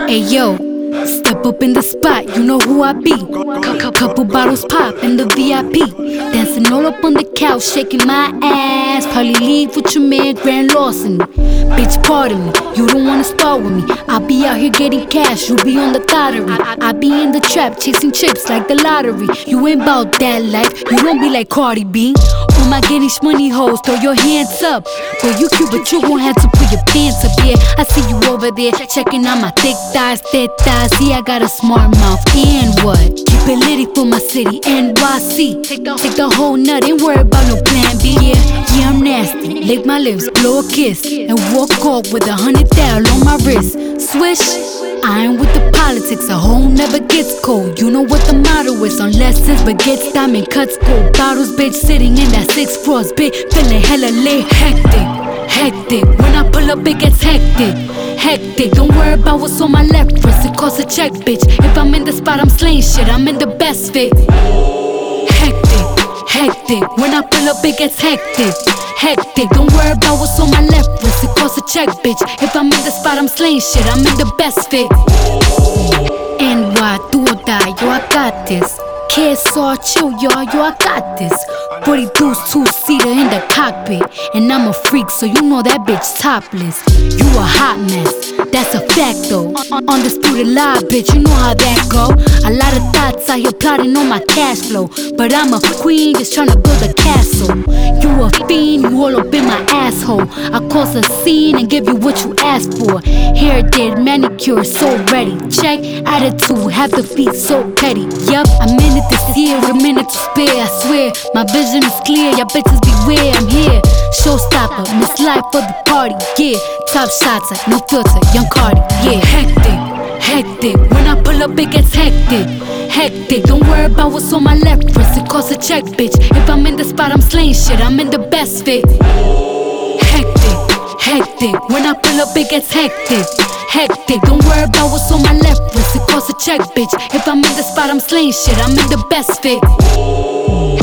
Hey yo, step up in the spot, you know who I be. Couple bottles pop in the VIP. Dancing all up on the couch, shaking my ass. Probably leave with your man, grand larceny. Bitch, pardon me, you don't wanna start with me. I be out here getting cash, you be on the lottery. I be in the trap, chasing chips like the lottery. You ain't bout that life, you don't be like Cardi B. Oh my Gainish money hoes, throw your hands up. Boy, you cute, but you gon' have to put your pants up, yeah. I see you over there, checking out my thick thighs. See, I got a smart mouth, and what? Keep it litty for my city, NYC. Take the whole nut, ain't worry about no plan B. Yeah, I'm nasty. Lick my lips, blow a kiss, and walk off with 100,000 on my wrist. Swish. I ain't with the politics, a hoe never gets cold. You know what the motto is, unless it's baguettes, diamond cuts, gold bottles, bitch, sitting in that 6 floors, bitch, feeling hella lit. Hectic, when I pull up, it gets hectic. Don't worry about what's on my left wrist, it costs a check, bitch. If I'm in the spot, I'm slaying shit, I'm in the best fit. Hectic, when I pull up, it gets hectic. Don't worry about what's on my left wrist, it costs a check, bitch. If I'm in the spot, I'm slaying shit, I'm in the best fit. NY, do or die, yo, I got this. Kids all chill, y'all, yo, I got this. 42's two-seater in the cockpit, and I'm a freak, so you know that bitch topless. You a hot mess, that's a fact though. Undisputed lie, bitch, you know how that go. A lot of thoughts out here plotting on my cash flow, but I'm a queen just tryna build a castle. You a fiend, you all up in my asshole. I cause a scene and give you what you asked for. Hair did, manicure, so ready. Check, attitude, have the feet so petty. Yup, I'm in it this year, a minute to spare. I swear, my vision is clear, y'all bitches beware. I'm here, showstopper, Miss Life for the party. Yeah, top shots, no filter, young Cardi. Yeah, hectic. When I pull up, it gets hectic. Don't worry about what's on my left wrist, it costs a check, bitch. If I'm in the spot, I'm slaying shit, I'm in the best fit. Hectic. When I pull up, it gets hectic. Don't worry about what's on my left wrist, it costs a check, bitch. If I'm in the spot, I'm slaying shit, I'm in the best fit.